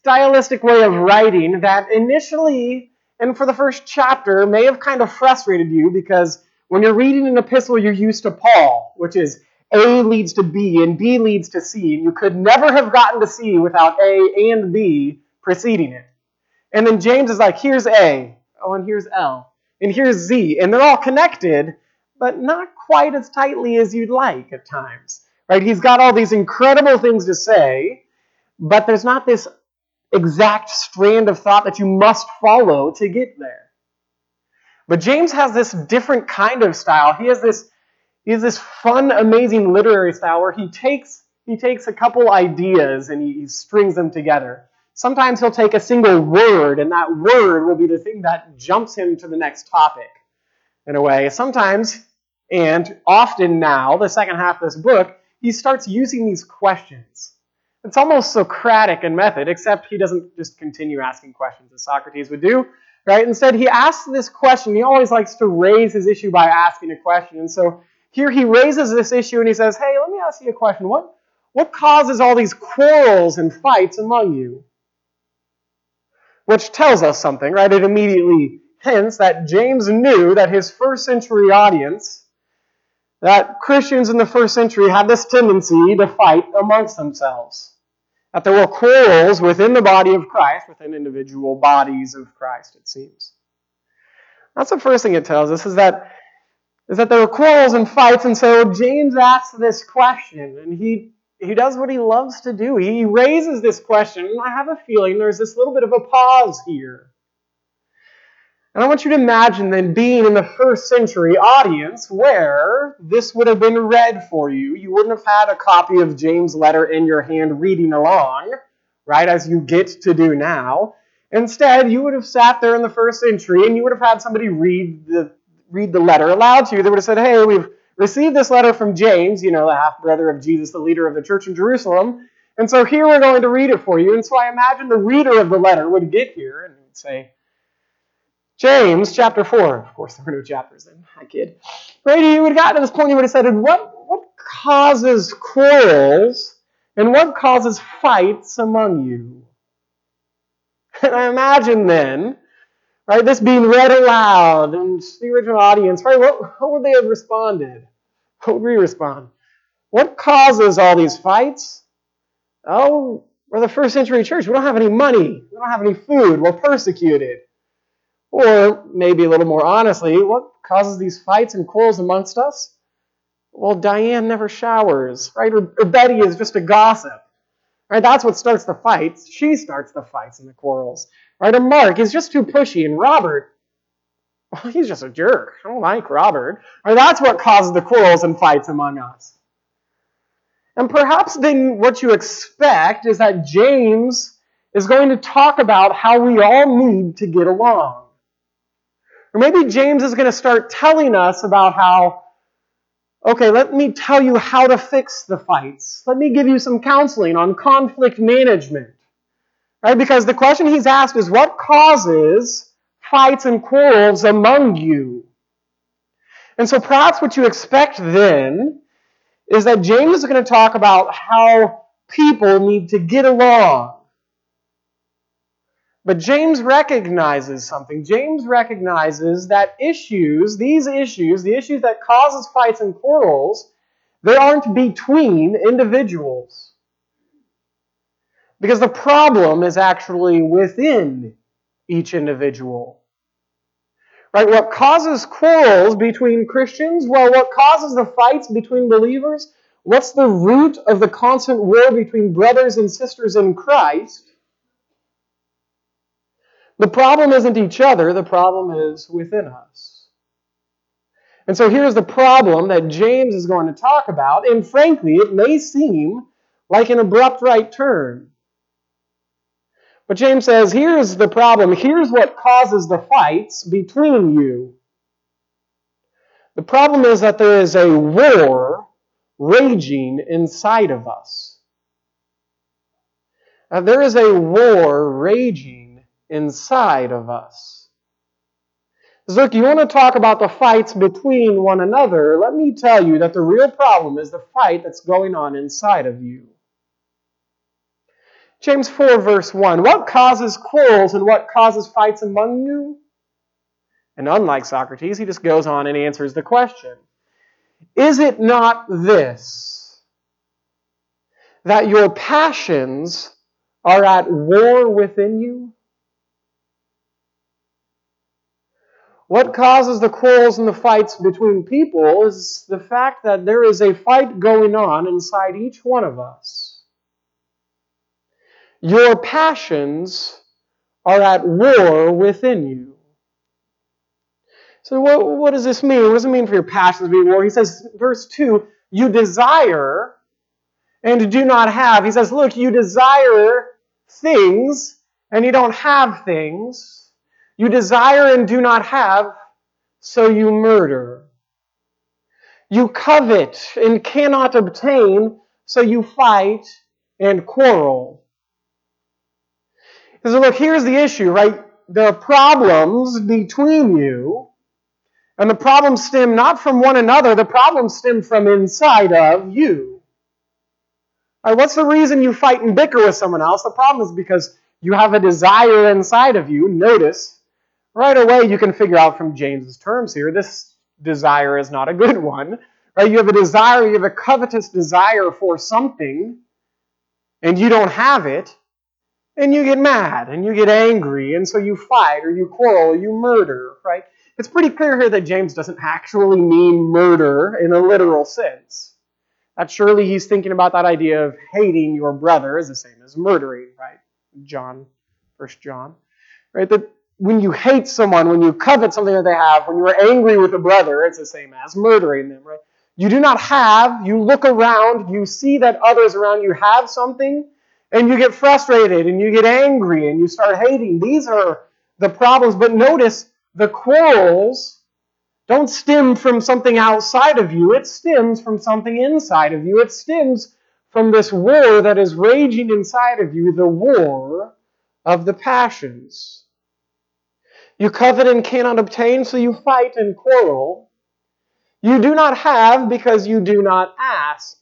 stylistic way of writing that initially, and for the first chapter, may have kind of frustrated you because when you're reading an epistle, you're used to Paul, which is A leads to B and B leads to C, and you could never have gotten to C without A and B preceding it. And then James is like, here's A, oh, and here's L, and here's Z, and they're all connected, but not quite as tightly as you'd like at times. Right? He's got all these incredible things to say, but there's not this exact strand of thought that you must follow to get there. But James has this different kind of style. He has this fun, amazing literary style where he takes a couple ideas and he strings them together. Sometimes he'll take a single word, and that word will be the thing that jumps him to the next topic, in a way. Sometimes, and often now, the second half of this book, he starts using these questions. It's almost Socratic in method, except he doesn't just continue asking questions as Socrates would do. Right? Instead, he asks this question. He always likes to raise his issue by asking a question. And so here he raises this issue and he says, hey, let me ask you a question. What causes all these quarrels and fights among you? Which tells us something, right? It immediately hints that James knew that his first century audience, that Christians in the first century had this tendency to fight amongst themselves. That there were quarrels within the body of Christ, within individual bodies of Christ, it seems. That's the first thing it tells us, is that there were quarrels and fights, and so James asks this question, and he does what he loves to do. He raises this question, and I have a feeling there's this little bit of a pause here. And I want you to imagine then being in the first century audience where this would have been read for you. You wouldn't have had a copy of James' letter in your hand reading along, right, as you get to do now. Instead, you would have sat there in the first century and you would have had somebody read the letter aloud to you. They would have said, hey, we've received this letter from James, the half-brother of Jesus, the leader of the church in Jerusalem. And so here we're going to read it for you. And so I imagine the reader of the letter would get here and would say, James, chapter 4. Of course, there were no chapters then. I kid. Right? He would have gotten to this point, he would have said, what causes quarrels and what causes fights among you? And I imagine then, right, this being read aloud and the original audience, right, what would they have responded? What would we respond? What causes all these fights? Oh, we're the first century church. We don't have any money. We don't have any food. We're persecuted. Or maybe a little more honestly, what causes these fights and quarrels amongst us? Well, Diane never showers, right? Or Betty is just a gossip. Right? That's what starts the fights. She starts the fights and the quarrels. Right? Or Mark is just too pushy, and Robert, well, he's just a jerk. I don't like Robert. Right? That's what causes the quarrels and fights among us. And perhaps then what you expect is that James is going to talk about how we all need to get along. Or maybe James is going to start telling us about how, okay, let me tell you how to fix the fights. Let me give you some counseling on conflict management. Right? Because the question he's asked is, what causes fights and quarrels among you? And so perhaps what you expect then is that James is going to talk about how people need to get along. But James recognizes something. James recognizes that the issues that causes fights and quarrels, they aren't between individuals. Because the problem is actually within each individual. Right? What causes quarrels between Christians? Well, what causes the fights between believers? What's the root of the constant war between brothers and sisters in Christ? The problem isn't each other, the problem is within us. And so here's the problem that James is going to talk about, and frankly, it may seem like an abrupt right turn. But James says, here's the problem, here's what causes the fights between you. The problem is that there is a war raging inside of us. There is a war raging inside of us. Look, you want to talk about the fights between one another, let me tell you that the real problem is the fight that's going on inside of you. James 4, verse 1. What causes quarrels and what causes fights among you? And unlike Socrates, he just goes on and answers the question. Is it not this, that your passions are at war within you? What causes the quarrels and the fights between people is the fact that there is a fight going on inside each one of us. Your passions are at war within you. So what does this mean? What does it mean for your passions to be at war? He says, verse 2, you desire and do not have. He says, look, you desire things and you don't have things. You desire and do not have, so you murder. You covet and cannot obtain, so you fight and quarrel. He says, look, here's the issue, right? There are problems between you, and the problems stem not from one another, the problems stem from inside of you. Right, what's the reason you fight and bicker with someone else? The problem is because you have a desire inside of you. Notice, right away you can figure out from James's terms here, this desire is not a good one. Right? You have a desire, you have a covetous desire for something, and you don't have it, and you get mad, and you get angry, and so you fight, or you quarrel, or you murder, right? It's pretty clear here that James doesn't actually mean murder in a literal sense. That surely he's thinking about that idea of hating your brother is the same as murdering, right? 1 John. Right? That when you hate someone, when you covet something that they have, when you are angry with a brother, it's the same as murdering them, right? You do not have, you look around, you see that others around you have something, and you get frustrated, and you get angry, and you start hating. These are the problems. But notice, the quarrels don't stem from something outside of you. It stems from something inside of you. It stems from this war that is raging inside of you, the war of the passions. You covet and cannot obtain, so you fight and quarrel. You do not have because you do not ask.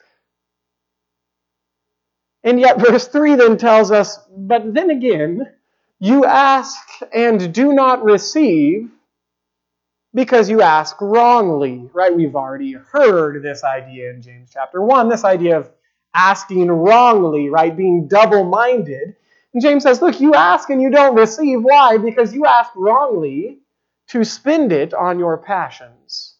And yet verse 3 then tells us, but then again, you ask and do not receive because you ask wrongly. Right? We've already heard this idea in James chapter 1, this idea of asking wrongly, right? Being double-minded. And James says, look, you ask and you don't receive. Why? Because you ask wrongly to spend it on your passions.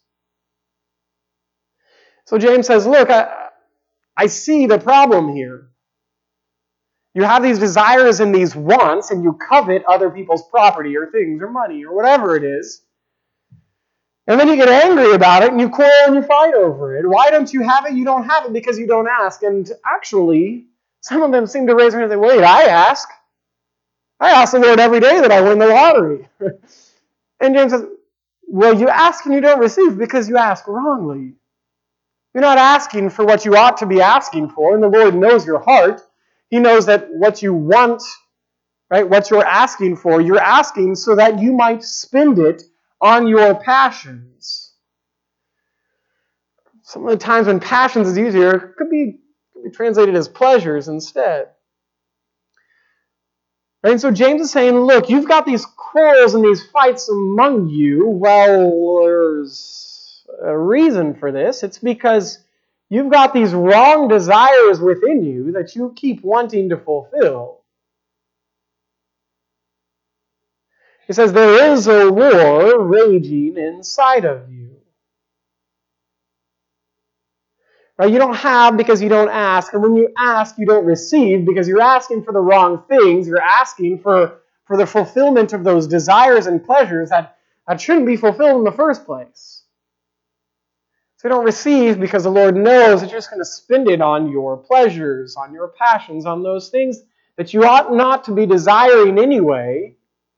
So James says, look, I see the problem here. You have these desires and these wants, and you covet other people's property or things or money or whatever it is. And then you get angry about it, and you quarrel and you fight over it. Why don't you have it? You don't have it because you don't ask. And actually, some of them seem to raise their hand and say, wait, I ask. I ask the Lord every day that I win the lottery. And James says, well, you ask and you don't receive because you ask wrongly. You're not asking for what you ought to be asking for, and the Lord knows your heart. He knows that what you want, right, what you're asking for, you're asking so that you might spend it on your passions. Some of the times when passions is used here, it could be translated as pleasures instead. Right? And so James is saying, look, you've got these quarrels and these fights among you. Well, there's a reason for this. It's because you've got these wrong desires within you that you keep wanting to fulfill. He says there is a war raging inside of you. Right? You don't have because you don't ask. And when you ask, you don't receive because you're asking for the wrong things. You're asking for the fulfillment of those desires and pleasures that shouldn't be fulfilled in the first place. So you don't receive because the Lord knows that you're just going to spend it on your pleasures, on your passions, on those things that you ought not to be desiring anyway.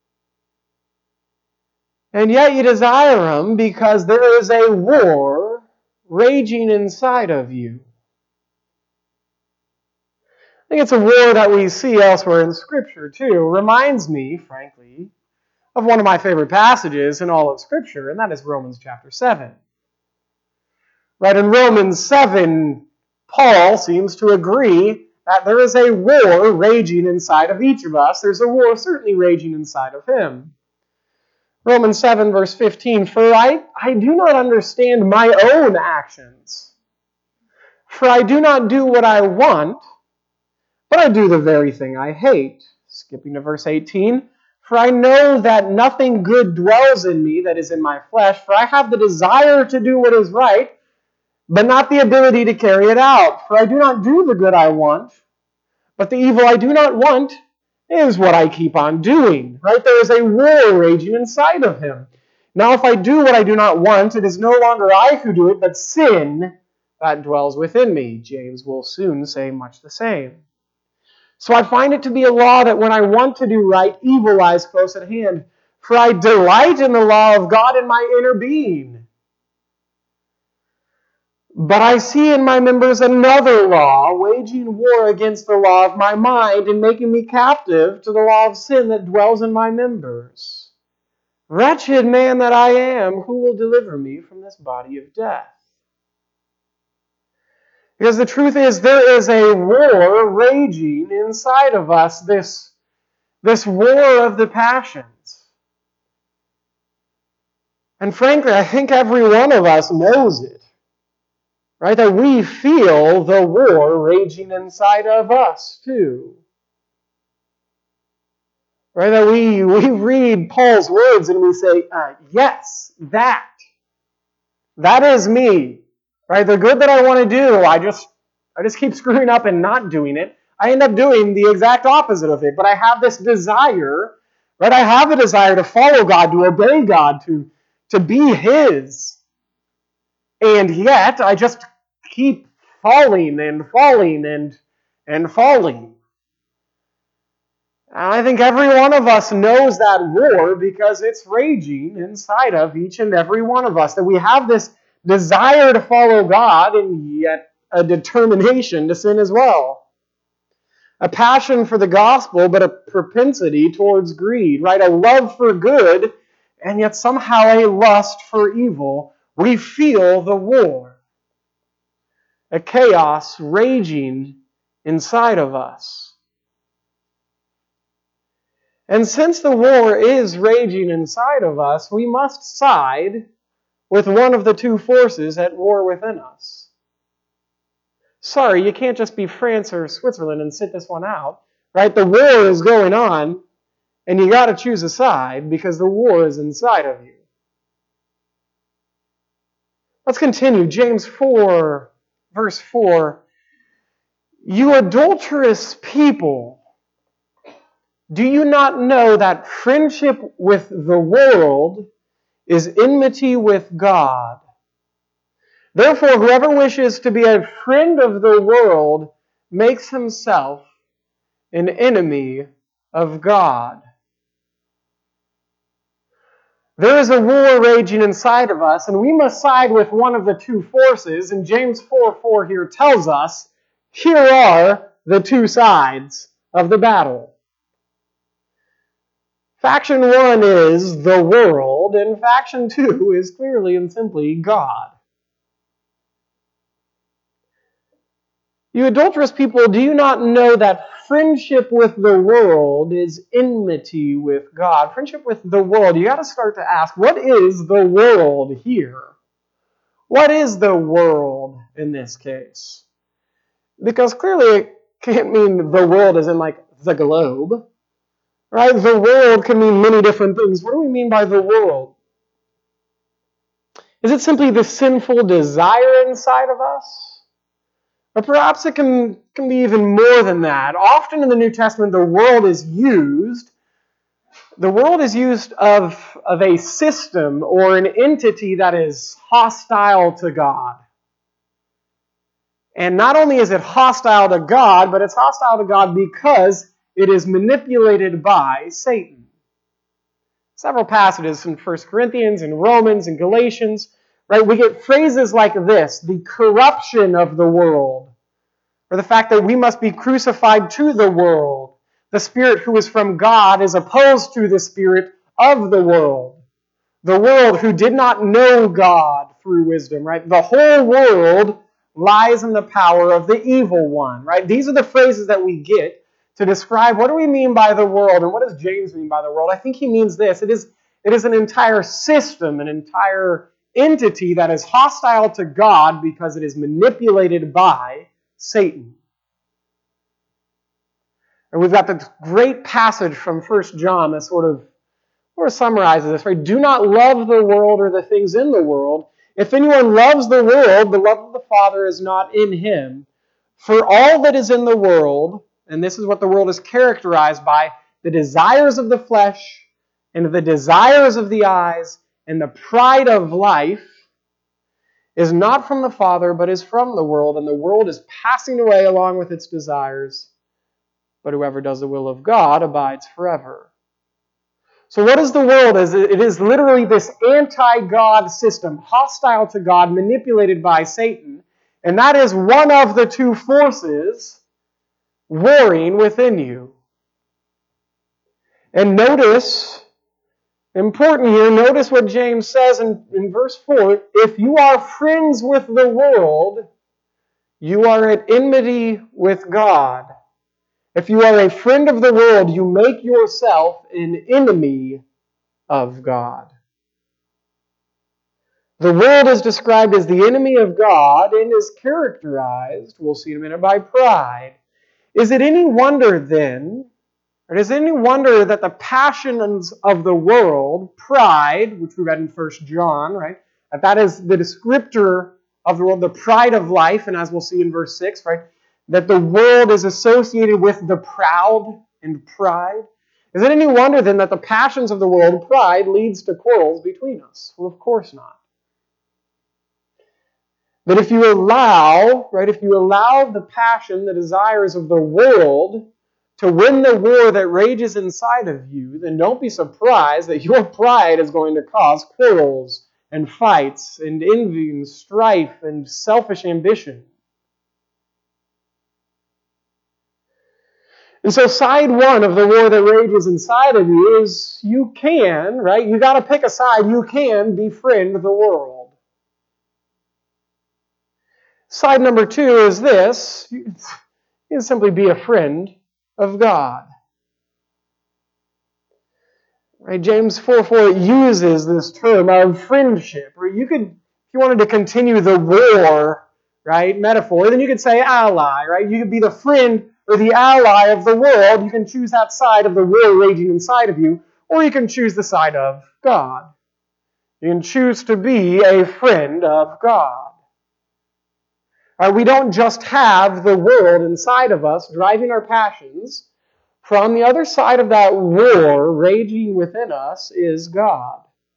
And yet you desire them because there is a war raging inside of you. I think it's a war that we see elsewhere in Scripture too. Reminds me, frankly, of one of my favorite passages in all of Scripture, and that is Romans chapter 7. Right, in Romans 7, Paul seems to agree that there is a war raging inside of each of us. There's a war certainly raging inside of him. Romans 7 verse 15, for I do not understand my own actions. For I do not do what I want, but I do the very thing I hate. Skipping to verse 18, for I know that nothing good dwells in me, that is in my flesh, for I have the desire to do what is right, but not the ability to carry it out. For I do not do the good I want, but the evil I do not want is what I keep on doing. Right? There is a war raging inside of him. Now if I do what I do not want, it is no longer I who do it, but sin that dwells within me. James will soon say much the same. So I find it to be a law that when I want to do right, evil lies close at hand. For I delight in the law of God in my inner being. But I see in my members another law, waging war against the law of my mind and making me captive to the law of sin that dwells in my members. Wretched man that I am, who will deliver me from this body of death? Because the truth is, there is a war raging inside of us, this war of the passions. And frankly, I think every one of us knows it. Right? That we feel the war raging inside of us, too. Right? That we read Paul's words and we say, yes, that is me. Right? The good that I want to do, I just keep screwing up and not doing it. I end up doing the exact opposite of it. But I have this desire, right? I have a desire to follow God, to obey God, to be His. And yet, I just keep falling and falling and falling. And I think every one of us knows that war because it's raging inside of each and every one of us. That we have this desire to follow God and yet a determination to sin as well. A passion for the gospel, but a propensity towards greed, right? A love for good, and yet somehow a lust for evil. We feel the war. A chaos raging inside of us. And since the war is raging inside of us, we must side with one of the two forces at war within us. Sorry, you can't just be France or Switzerland and sit this one out, right? The war is going on, and you got to choose a side because the war is inside of you. Let's continue. James 4, verse 4. You adulterous people, do you not know that friendship with the world is enmity with God? Therefore, whoever wishes to be a friend of the world makes himself an enemy of God. There is a war raging inside of us, and we must side with one of the two forces. And James 4:4 here tells us, here are the two sides of the battle. Faction 1 is the world, and faction 2 is clearly and simply God. You adulterous people, do you not know that friendship with the world is enmity with God? Friendship with the world, you got to start to ask, what is the world here? What is the world in this case? Because clearly it can't mean the world as in like the globe. Right? The world can mean many different things. What do we mean by the world? Is it simply the sinful desire inside of us? Or perhaps it can be even more than that. Often in the New Testament, the world is used of a system or an entity that is hostile to God. And not only is it hostile to God, but it's hostile to God because it is manipulated by Satan. Several passages in 1 Corinthians and Romans and Galatians, right? We get phrases like this, the corruption of the world, or the fact that we must be crucified to the world. The spirit who is from God is opposed to the spirit of the world. The world who did not know God through wisdom, right? The whole world lies in the power of the evil one, right? These are the phrases that we get to describe what do we mean by the world, and what does James mean by the world? I think he means this. It is an entire system, an entire entity that is hostile to God because it is manipulated by Satan. And we've got this great passage from 1 John that sort of summarizes this, right? Do not love the world or the things in the world. If anyone loves the world, the love of the Father is not in him. For all that is in the world, and this is what the world is characterized by, the desires of the flesh and the desires of the eyes and the pride of life is not from the Father, but is from the world, and the world is passing away along with its desires. But whoever does the will of God abides forever. So what is the world? It is literally this anti-God system, hostile to God, manipulated by Satan. And that is one of the two forces warring within you. And notice, important here, notice what James says in verse 4. If you are friends with the world, you are at enmity with God. If you are a friend of the world, you make yourself an enemy of God. The world is described as the enemy of God and is characterized, we'll see in a minute, by pride. Is it any wonder then, or is it any wonder that the passions of the world, pride, which we read in 1 John, right? That is the descriptor of the world, the pride of life, and as we'll see in verse 6, right? That the world is associated with the proud and pride. Is it any wonder then that the passions of the world, pride, leads to quarrels between us? Well, of course not. But if you allow the passion, the desires of the world to win the war that rages inside of you, then don't be surprised that your pride is going to cause quarrels and fights and envy and strife and selfish ambition. And so side one of the war that rages inside of you is you can, right? You got to pick a side. You can befriend the world. Side number two is this. You can simply be a friend of God. Right? James 4:4 uses this term of friendship. Or you could, if you wanted to continue the war, right, metaphor, then you could say ally, right? You could be the friend or the ally of the world. You can choose that side of the war raging inside of you, or you can choose the side of God. You can choose to be a friend of God. We don't just have the world inside of us driving our passions. For on the other side of that war raging within us is God.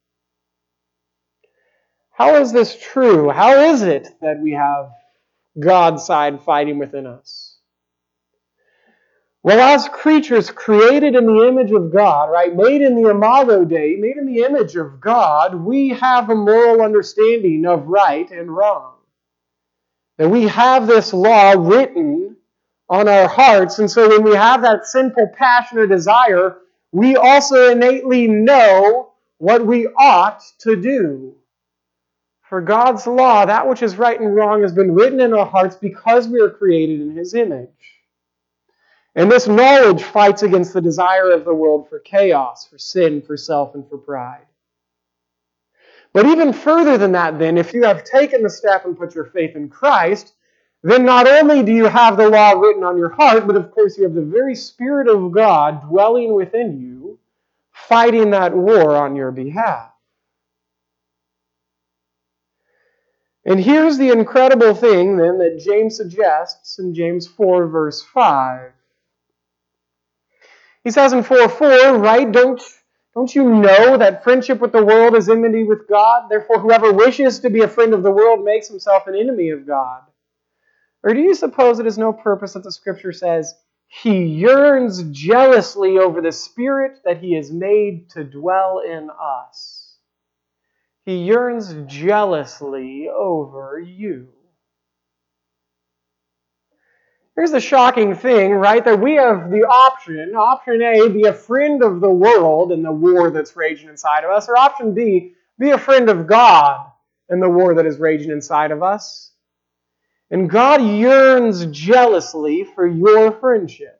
How is this true? How is it that we have God's side fighting within us? Well, as creatures created in the image of God, right, made in the imago Dei, made in the image of God, we have a moral understanding of right and wrong. That we have this law written on our hearts, and so when we have that sinful passion or desire, we also innately know what we ought to do. For God's law, that which is right and wrong, has been written in our hearts because we are created in His image. And this knowledge fights against the desire of the world for chaos, for sin, for self, and for pride. But even further than that, then, if you have taken the step and put your faith in Christ, then not only do you have the law written on your heart, but of course you have the very Spirit of God dwelling within you, fighting that war on your behalf. And here's the incredible thing, then, that James suggests in James 4, verse 5. He says in 4:4, right, don't you know that friendship with the world is enmity with God? Therefore, whoever wishes to be a friend of the world makes himself an enemy of God. Or do you suppose it is no purpose that the Scripture says, He yearns jealously over the Spirit that He has made to dwell in us? He yearns jealously over you. Here's the shocking thing, right? That we have the option A, be a friend of the world in the war that's raging inside of us, or option B, be a friend of God in the war that is raging inside of us. And God yearns jealously for your friendship.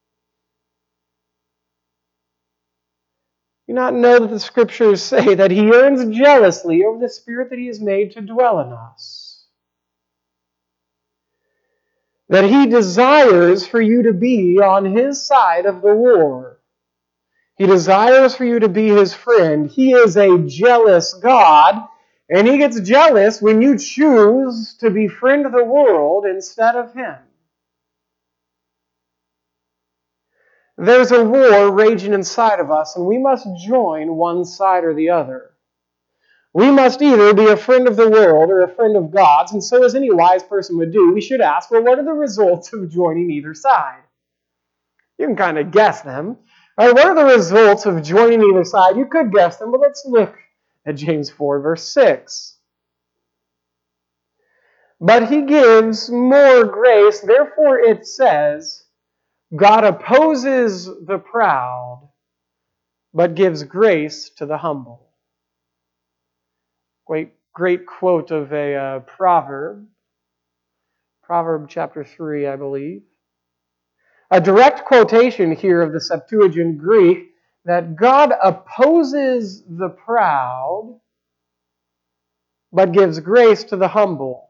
Do you not know that the Scriptures say that He yearns jealously over the Spirit that He has made to dwell in us? That He desires for you to be on His side of the war. He desires for you to be His friend. He is a jealous God, and He gets jealous when you choose to befriend the world instead of Him. There's a war raging inside of us, and we must join one side or the other. We must either be a friend of the world or a friend of God's, and so as any wise person would do, we should ask, well, what are the results of joining either side? You can kind of guess them. Right, what are the results of joining either side? You could guess them, but let's look at James 4, verse 6. But He gives more grace, therefore it says, God opposes the proud, but gives grace to the humble. Great quote of a proverb. Proverb chapter 3, I believe. A direct quotation here of the Septuagint Greek that God opposes the proud, but gives grace to the humble.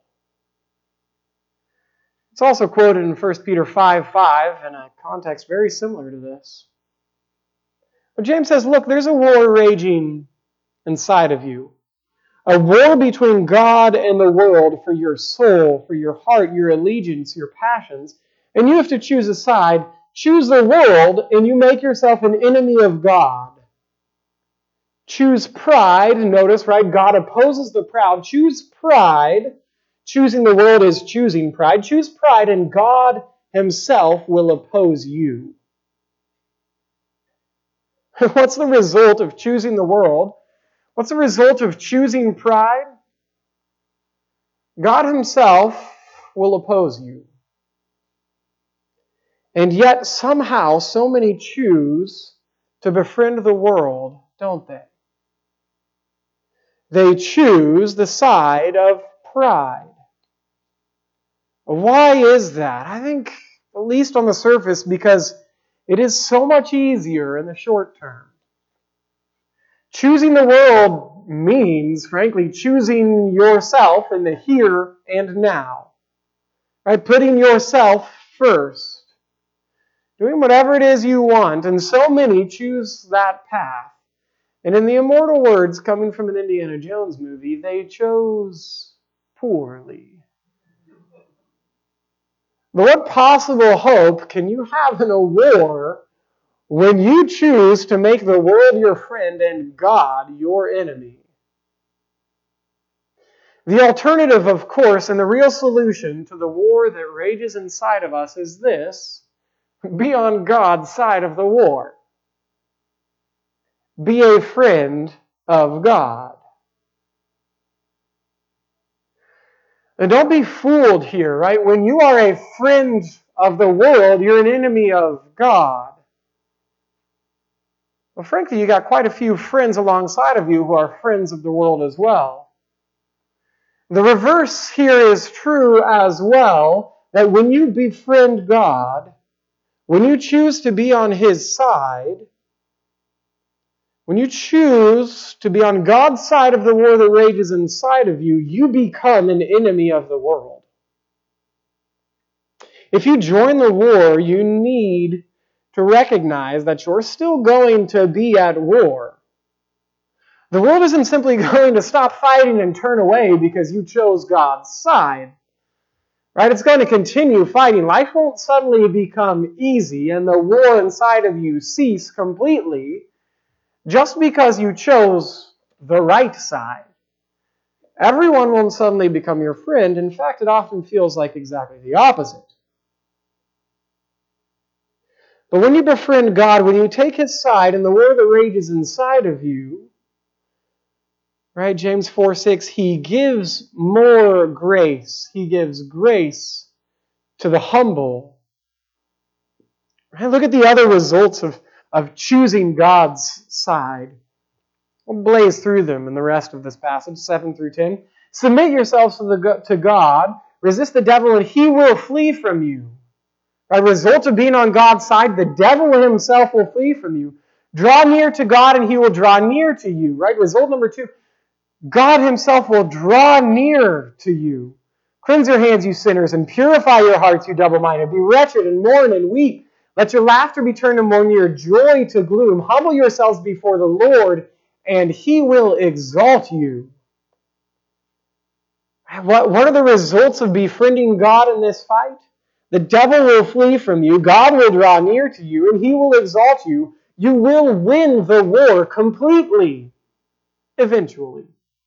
It's also quoted in 1 Peter 5:5 in a context very similar to this. But James says, look, there's a war raging inside of you. A war between God and the world for your soul, for your heart, your allegiance, your passions. And you have to choose a side. Choose the world, and you make yourself an enemy of God. Choose pride. Notice, right? God opposes the proud. Choose pride. Choosing the world is choosing pride. Choose pride, and God Himself will oppose you. What's the result of choosing the world? What's the result of choosing pride? God Himself will oppose you. And yet, somehow, so many choose to befriend the world, don't they? They choose the side of pride. Why is that? I think, at least on the surface, because it is so much easier in the short term. Choosing the world means, frankly, choosing yourself in the here and now. Right? Putting yourself first. Doing whatever it is you want. And so many choose that path. And in the immortal words coming from an Indiana Jones movie, they chose poorly. But what possible hope can you have in a war when you choose to make the world your friend and God your enemy? The alternative, of course, and the real solution to the war that rages inside of us is this: be on God's side of the war. Be a friend of God. And don't be fooled here, right? When you are a friend of the world, you're an enemy of God. Well, frankly, you got quite a few friends alongside of you who are friends of the world as well. The reverse here is true as well, that when you befriend God, when you choose to be on His side, when you choose to be on God's side of the war that rages inside of you, you become an enemy of the world. If you join the war, you need to recognize that you're still going to be at war. The world isn't simply going to stop fighting and turn away because you chose God's side. Right? It's going to continue fighting. Life won't suddenly become easy and the war inside of you cease completely just because you chose the right side. Everyone won't suddenly become your friend. In fact, it often feels like exactly the opposite. But when you befriend God, when you take His side in the war that rages inside of you, right, James 4:6, He gives more grace. He gives grace to the humble. Right, look at the other results of choosing God's side. We'll blaze through them in the rest of this passage, 7 through 10. Submit yourselves to God. resist the devil and he will flee from you. By result of being on God's side, the devil himself will flee from you. Draw near to God and he will draw near to you. Right? Result number 2, God himself will draw near to you. Cleanse your hands, you sinners, and purify your hearts, you double-minded. Be wretched and mourn and weep. Let your laughter be turned to mourning, your joy to gloom. Humble yourselves before the Lord, and he will exalt you. What are the results of befriending God in this fight? The devil will flee from you, God will draw near to you, and he will exalt you. You will win the war completely, eventually.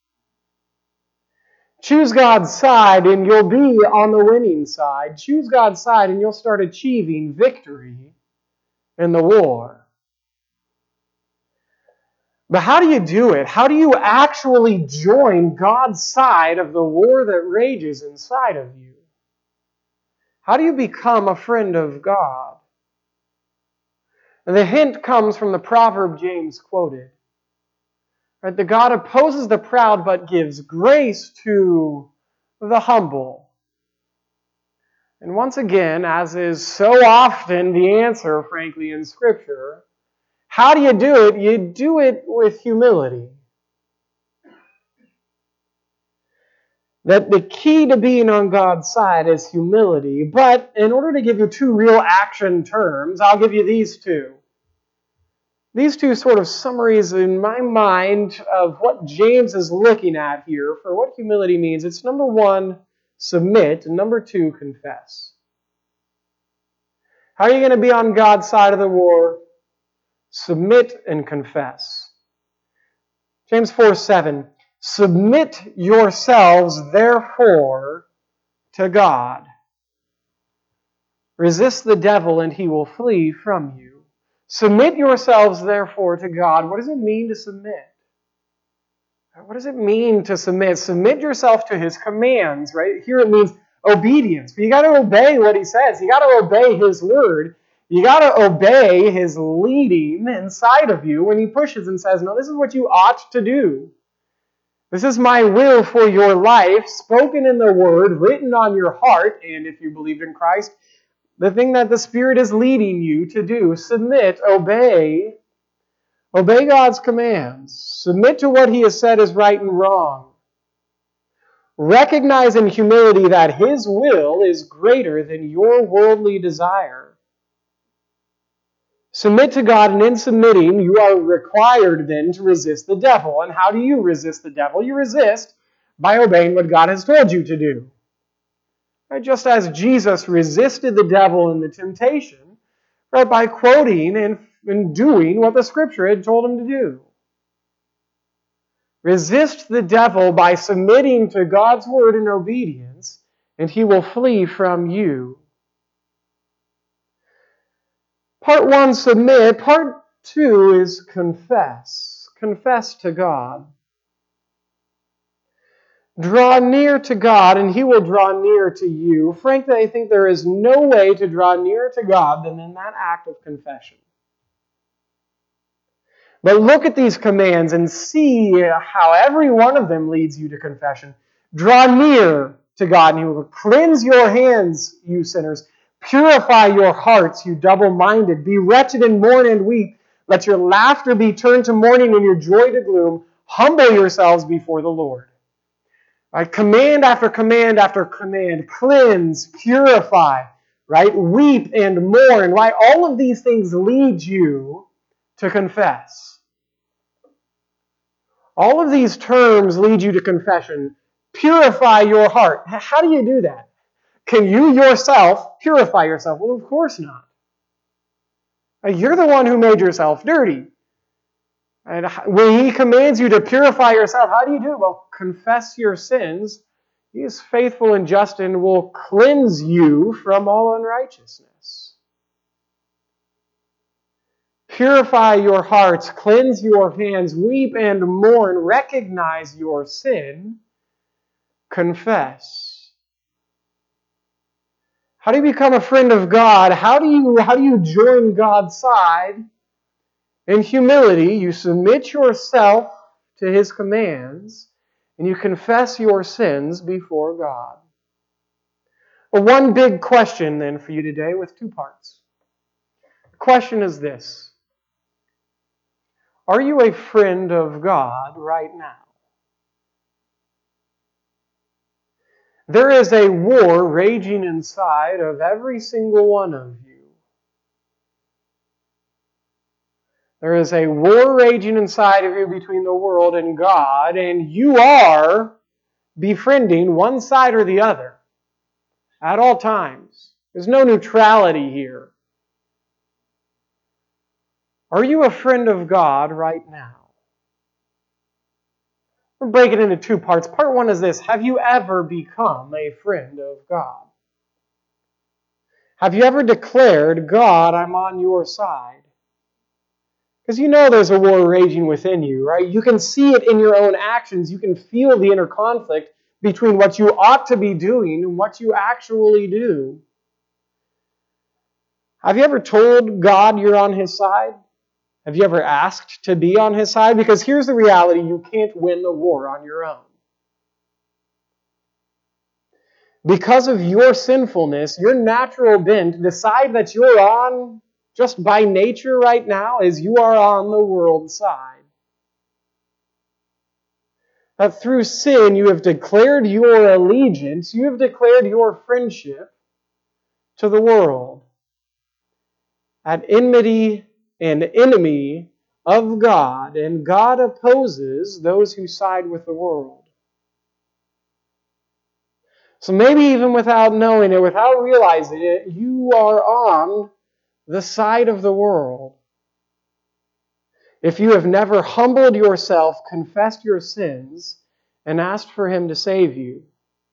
Choose God's side and you'll be on the winning side. Choose God's side and you'll start achieving victory in the war. But how do you do it? How do you actually join God's side of the war that rages inside of you? How do you become a friend of God? And the hint comes from the proverb James quoted. Right? That God opposes the proud but gives grace to the humble. And once again, as is so often the answer, frankly, in Scripture, how do you do it? You do it with humility. That the key to being on God's side is humility. But in order to give you 2 real action terms, I'll give you these 2. These 2 sort of summaries in my mind of what James is looking at here for what humility means. It's number 1, submit, and number 2, confess. How are you going to be on God's side of the war? Submit and confess. James 4:7. Submit yourselves, therefore, to God. Resist the devil and he will flee from you. Submit yourselves, therefore, to God. What does it mean to submit? What does it mean to submit? Submit yourself to his commands, right? Here it means obedience. But you got to obey what he says. You got to obey his word. You got to obey his leading inside of you when he pushes and says, no, this is what you ought to do. This is my will for your life, spoken in the word, written on your heart, and if you believed in Christ, the thing that the Spirit is leading you to do. Submit, obey. Obey God's commands. Submit to what he has said is right and wrong. Recognize in humility that his will is greater than your worldly desire. Submit to God, and in submitting, you are required then to resist the devil. And how do you resist the devil? You resist by obeying what God has told you to do. Right? Just as Jesus resisted the devil in the temptation, right, by quoting and doing what the Scripture had told him to do. Resist the devil by submitting to God's word in obedience, and he will flee from you. Part 1, submit. Part 2 is confess. Confess to God. Draw near to God, and he will draw near to you. Frankly, I think there is no way to draw near to God than in that act of confession. But look at these commands and see how every one of them leads you to confession. Draw near to God, and he will cleanse your hands, you sinners. Purify your hearts, you double-minded. Be wretched and mourn and weep. Let your laughter be turned to mourning and your joy to gloom. Humble yourselves before the Lord. Right? Command after command after command. Cleanse, purify, right? Weep and mourn. Right? All of these things lead you to confess. All of these terms lead you to confession. Purify your heart. How do you do that? Can you yourself purify yourself? Well, of course not. You're the one who made yourself dirty. And when he commands you to purify yourself, how do you do it? Well, confess your sins. He is faithful and just and will cleanse you from all unrighteousness. Purify your hearts, cleanse your hands, weep and mourn, recognize your sin, confess. How do you become a friend of God? How do you join God's side? In humility, you submit yourself to his commands, and you confess your sins before God. But one big question then for you today with two parts. The question is this: are you a friend of God right now? There is a war raging inside of every single one of you. There is a war raging inside of you between the world and God, and you are befriending one side or the other at all times. There's no neutrality here. Are you a friend of God right now? We'll break it into two parts. Part one is this: have you ever become a friend of God? Have you ever declared, God, I'm on your side? Because you know there's a war raging within you, right? You can see it in your own actions. You can feel the inner conflict between what you ought to be doing and what you actually do. Have you ever told God you're on His side? Have you ever asked to be on His side? Because here's the reality: you can't win the war on your own. Because of your sinfulness, your natural bent to decide that you're on, just by nature right now, is you are on the world's side. That through sin you have declared your allegiance, you have declared your friendship to the world. At enmity and enemy of God, and God opposes those who side with the world. So maybe even without knowing it, without realizing it, you are on the side of the world. If you have never humbled yourself, confessed your sins, and asked for Him to save you.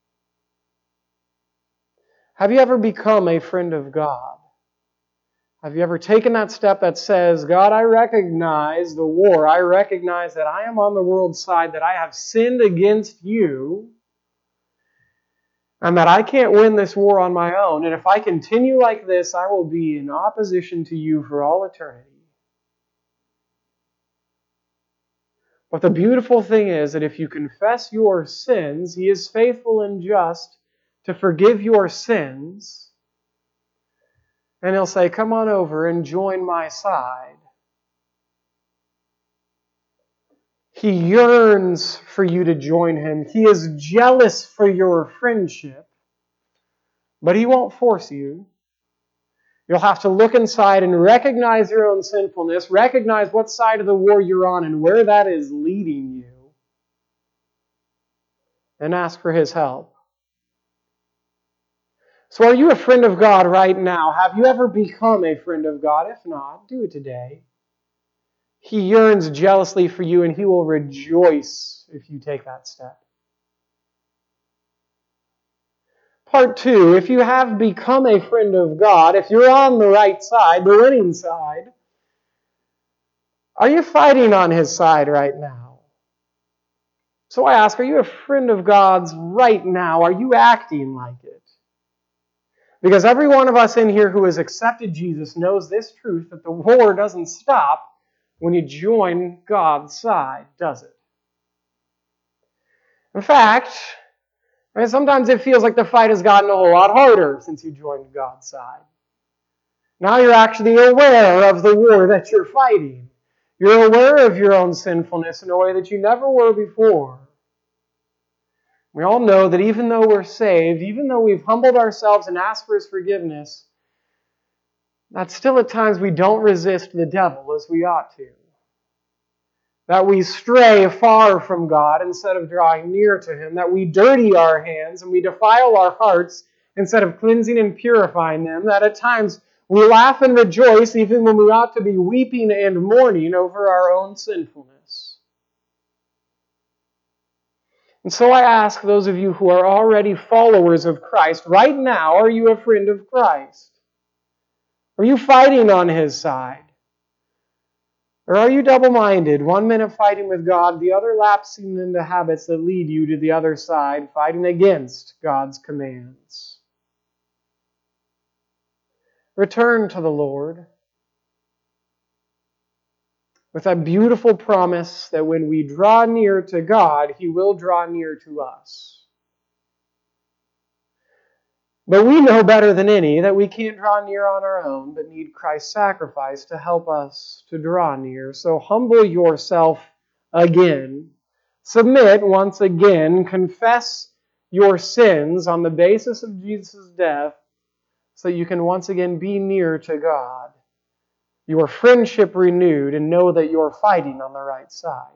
Have you ever become a friend of God? Have you ever taken that step that says, God, I recognize the war. I recognize that I am on the world's side, that I have sinned against you, and that I can't win this war on my own. And if I continue like this, I will be in opposition to you for all eternity. But the beautiful thing is that if you confess your sins, He is faithful and just to forgive your sins. And He'll say, come on over and join my side. He yearns for you to join Him. He is jealous for your friendship. But He won't force you. You'll have to look inside and recognize your own sinfulness, recognize what side of the war you're on and where that is leading you, and ask for His help. So are you a friend of God right now? Have you ever become a friend of God? If not, do it today. He yearns jealously for you, and He will rejoice if you take that step. Part two, if you have become a friend of God, if you're on the right side, the winning side, are you fighting on His side right now? So I ask, are you a friend of God's right now? Are you acting like it? Because every one of us in here who has accepted Jesus knows this truth, that the war doesn't stop when you join God's side, does it? In fact, sometimes it feels like the fight has gotten a whole lot harder since you joined God's side. Now you're actually aware of the war that you're fighting. You're aware of your own sinfulness in a way that you never were before. We all know that even though we're saved, even though we've humbled ourselves and asked for His forgiveness, that still at times we don't resist the devil as we ought to. That we stray far from God instead of drawing near to Him. That we dirty our hands and we defile our hearts instead of cleansing and purifying them. That at times we laugh and rejoice even when we ought to be weeping and mourning over our own sinfulness. And so I ask those of you who are already followers of Christ, right now, are you a friend of Christ? Are you fighting on His side? Or are you double-minded, 1 minute fighting with God, the other lapsing into habits that lead you to the other side, fighting against God's commands? Return to the Lord with that beautiful promise that when we draw near to God, He will draw near to us. But we know better than any that we can't draw near on our own, but need Christ's sacrifice to help us to draw near. So humble yourself again. Submit once again. Confess your sins on the basis of Jesus' death so that you can once again be near to God. Your friendship renewed, and know that you're fighting on the right side.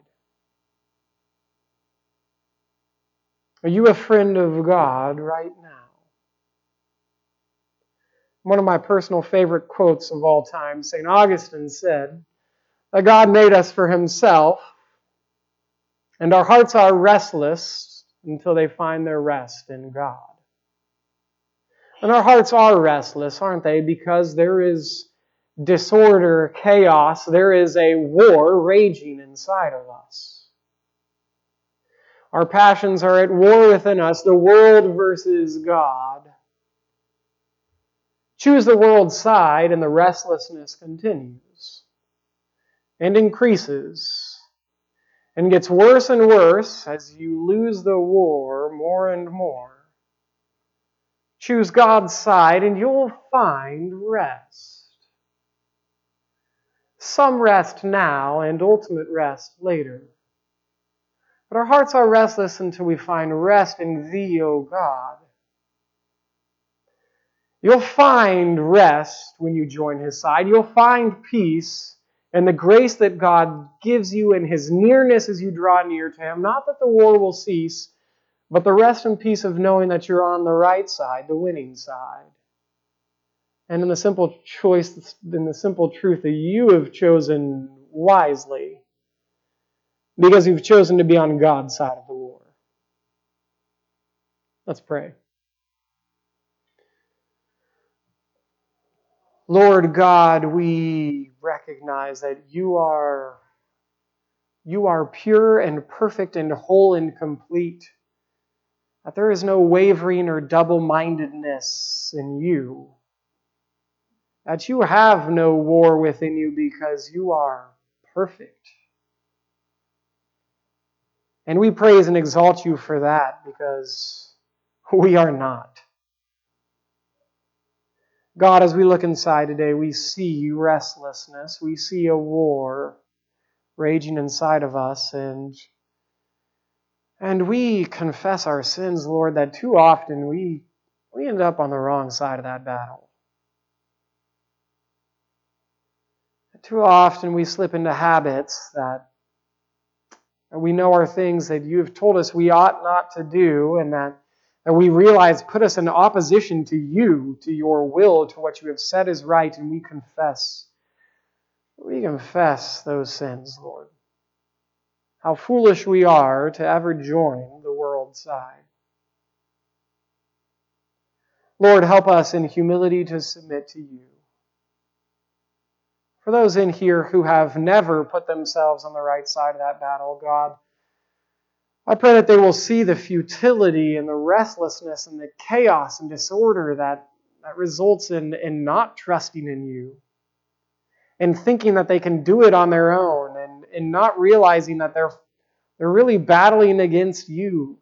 Are you a friend of God right now? One of my personal favorite quotes of all time, St. Augustine said that God made us for Himself, and our hearts are restless until they find their rest in God. And our hearts are restless, aren't they? Because there is disorder, chaos, there is a war raging inside of us. Our passions are at war within us, the world versus God. Choose the world's side, and the restlessness continues and increases and gets worse and worse as you lose the war more and more. Choose God's side, and you'll find rest. Some rest now and ultimate rest later. But our hearts are restless until we find rest in Thee, O God. You'll find rest when you join His side. You'll find peace and the grace that God gives you in His nearness as you draw near to Him. Not that the war will cease, but the rest and peace of knowing that you're on the right side, the winning side. And in the simple choice, in the simple truth that you have chosen wisely, because you've chosen to be on God's side of the war. Let's pray. Lord God, we recognize that you are pure and perfect and whole and complete. That there is no wavering or double-mindedness in you. That you have no war within you because you are perfect. And we praise and exalt you for that because we are not. God, as we look inside today, we see restlessness. We see a war raging inside of us. And we confess our sins, Lord, that too often we end up on the wrong side of that battle. Too often we slip into habits that we know are things that you have told us we ought not to do, and that we realize put us in opposition to you, to your will, to what you have said is right, and we confess those sins, Lord. How foolish we are to ever join the world's side. Lord, help us in humility to submit to you. For those in here who have never put themselves on the right side of that battle, God, I pray that they will see the futility and the restlessness and the chaos and disorder that results in not trusting in you and thinking that they can do it on their own and not realizing that they're really battling against you.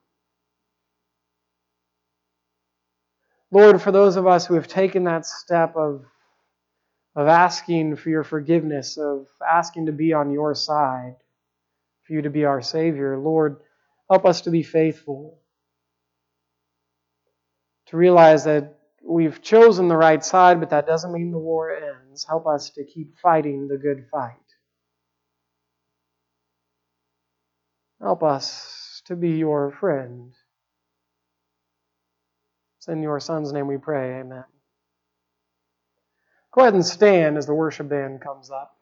Lord, for those of us who have taken that step of asking for your forgiveness, of asking to be on your side, for you to be our Savior, Lord, help us to be faithful. To realize that we've chosen the right side, but that doesn't mean the war ends. Help us to keep fighting the good fight. Help us to be your friend. It's in your Son's name we pray. Amen. Go ahead and stand as the worship band comes up.